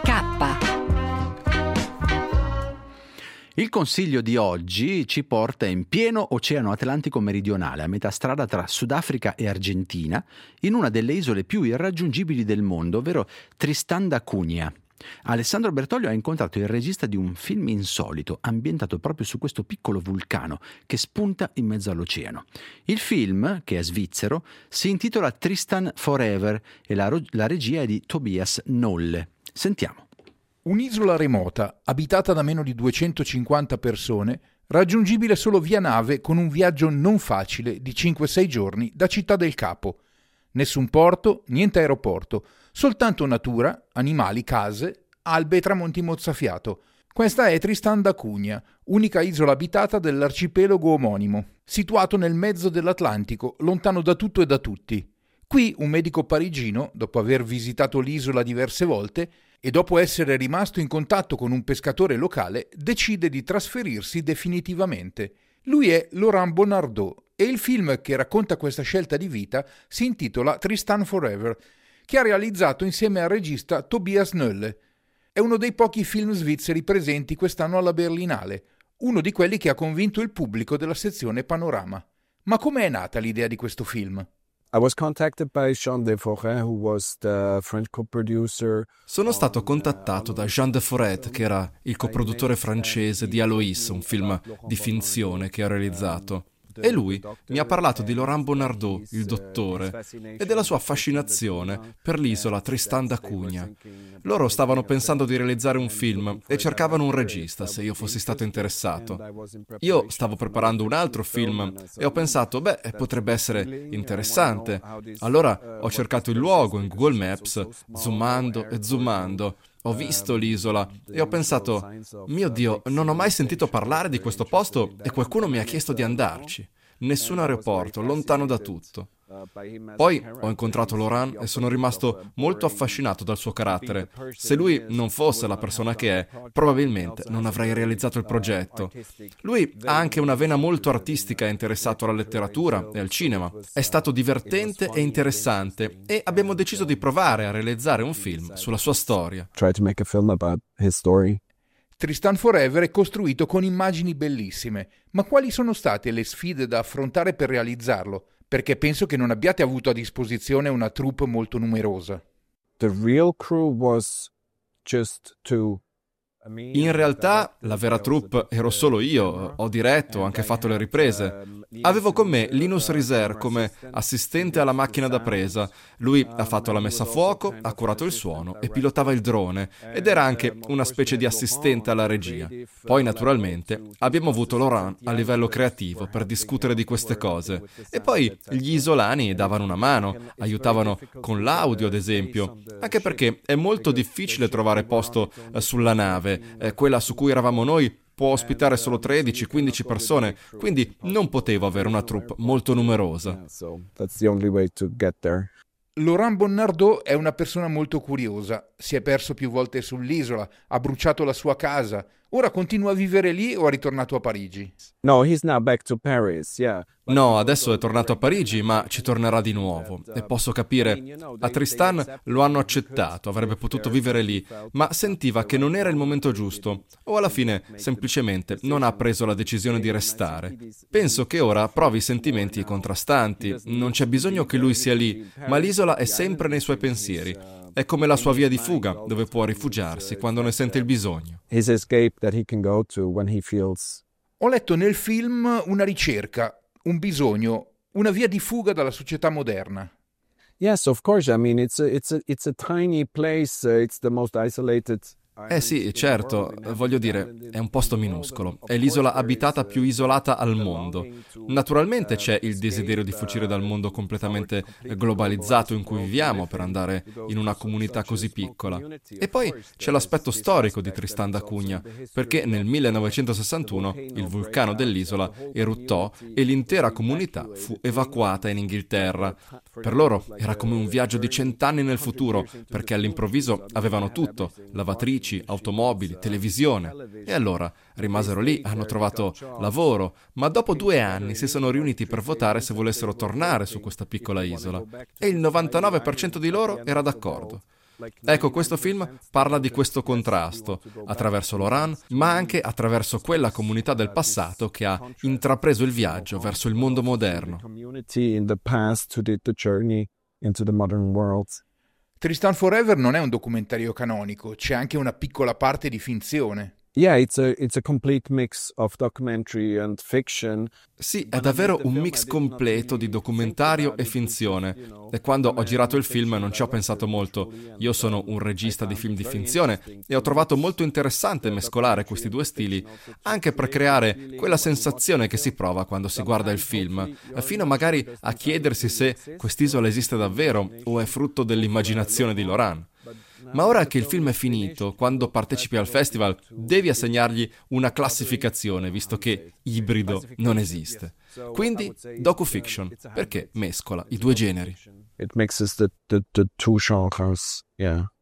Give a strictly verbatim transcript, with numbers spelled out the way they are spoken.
Il consiglio di oggi ci porta in pieno Oceano Atlantico meridionale, a metà strada tra Sudafrica e Argentina, in una delle isole più irraggiungibili del mondo, ovvero Tristan da Cunha. Alessandro Bertoglio ha incontrato il regista di un film insolito, ambientato proprio su questo piccolo vulcano che spunta in mezzo all'oceano. Il film, che è svizzero, si intitola Tristan Forever e la, la regia è di Tobias Nolle. Sentiamo. Un'isola remota, abitata da meno di duecentocinquanta persone, raggiungibile solo via nave con un viaggio non facile di cinque sei giorni da Città del Capo. Nessun porto, niente aeroporto, soltanto natura, animali, case, albe e tramonti mozzafiato. Questa è Tristan da Cunha, unica isola abitata dell'arcipelago omonimo, situato nel mezzo dell'Atlantico, lontano da tutto e da tutti. Qui un medico parigino, dopo aver visitato l'isola diverse volte, e dopo essere rimasto in contatto con un pescatore locale, decide di trasferirsi definitivamente. Lui è Laurent Bonardeau e il film che racconta questa scelta di vita si intitola Tristan Forever, che ha realizzato insieme al regista Tobias Nolle. È uno dei pochi film svizzeri presenti quest'anno alla Berlinale, uno di quelli che ha convinto il pubblico della sezione Panorama. Ma come è nata l'idea di questo film? I was contacted by Jean de Forêt, who was the French co-producer. Sono stato contattato da Jean de Forêt, che era il coproduttore francese di Aloïs, un film di finzione che ho realizzato. E lui mi ha parlato di Laurent Bonardeau, il dottore, e della sua fascinazione per l'isola Tristan da Cunha. Loro stavano pensando di realizzare un film e cercavano un regista, se io fossi stato interessato. Io stavo preparando un altro film e ho pensato, beh, potrebbe essere interessante. Allora ho cercato il luogo in Google Maps, zoomando e zoomando. Ho visto l'isola e ho pensato, mio Dio, non ho mai sentito parlare di questo posto e qualcuno mi ha chiesto di andarci. Nessun aeroporto, lontano da tutto. Poi ho incontrato Laurent e sono rimasto molto affascinato dal suo carattere. Se lui non fosse la persona che è, probabilmente non avrei realizzato il progetto. Lui ha anche una vena molto artistica e interessato alla letteratura e al cinema. È stato divertente e interessante e abbiamo deciso di provare a realizzare un film sulla sua storia. Try to make a film about his story. Tristan Forever è costruito con immagini bellissime, ma quali sono state le sfide da affrontare per realizzarlo? Perché penso che non abbiate avuto a disposizione una troupe molto numerosa. The real crew was just to In realtà la vera troupe ero solo io, ho diretto, ho anche fatto le riprese. Avevo con me Linus Riser come assistente alla macchina da presa. Lui ha fatto la messa a fuoco, ha curato il suono e pilotava il drone ed era anche una specie di assistente alla regia. Poi naturalmente abbiamo avuto Laurent a livello creativo per discutere di queste cose e poi gli isolani davano una mano, aiutavano con l'audio ad esempio, anche perché è molto difficile trovare posto sulla nave. Eh, quella su cui eravamo noi può ospitare solo tredici quindici persone, quindi non potevo avere una troupe molto numerosa. Laurent Bonardeau è una persona molto curiosa, si è perso più volte sull'isola, ha bruciato la sua casa, ora continua a vivere lì o è ritornato a Parigi? No, he's now back to Paris, yeah. No, adesso è tornato a Parigi, ma ci tornerà di nuovo. E posso capire, a Tristan lo hanno accettato, avrebbe potuto vivere lì, ma sentiva che non era il momento giusto, o alla fine semplicemente non ha preso la decisione di restare. Penso che ora provi sentimenti contrastanti, non c'è bisogno che lui sia lì, ma l'isola è sempre nei suoi pensieri. È come la sua via di fuga, dove può rifugiarsi quando ne sente il bisogno. His escape that he can go to when he feels. Ho letto nel film una ricerca, un bisogno, una via di fuga dalla società moderna. Yes, of course. I mean, it's a, it's a, it's a tiny place. Uh, it's the most isolated. Eh sì, certo, voglio dire, è un posto minuscolo, è l'isola abitata più isolata al mondo. Naturalmente c'è il desiderio di fuggire dal mondo completamente globalizzato in cui viviamo per andare in una comunità così piccola. E poi c'è l'aspetto storico di Tristan da Cunha, perché nel millenovecentosessantuno il vulcano dell'isola eruttò e l'intera comunità fu evacuata in Inghilterra. Per loro era come un viaggio di cent'anni nel futuro, perché all'improvviso avevano tutto, lavatrici, automobili, televisione. E allora rimasero lì, hanno trovato lavoro, ma dopo due anni si sono riuniti per votare se volessero tornare su questa piccola isola. E il novantanove per cento di loro era d'accordo. Ecco, questo film parla di questo contrasto, attraverso Laurent, ma anche attraverso quella comunità del passato che ha intrapreso il viaggio verso il mondo moderno. Tristan Forever non è un documentario canonico, c'è anche una piccola parte di finzione. Yeah, it's a it's a complete mix of documentary and fiction. Sì, è davvero un mix completo di documentario e finzione. E quando ho girato il film non ci ho pensato molto. Io sono un regista di film di finzione e ho trovato molto interessante mescolare questi due stili, anche per creare quella sensazione che si prova quando si guarda il film, fino magari a chiedersi se quest'isola esiste davvero o è frutto dell'immaginazione di Laurent. Ma ora che il film è finito, quando partecipi al festival, devi assegnargli una classificazione, visto che ibrido non esiste. Quindi docufiction, perché mescola i due generi. It mixes the, the, the two genres, yeah.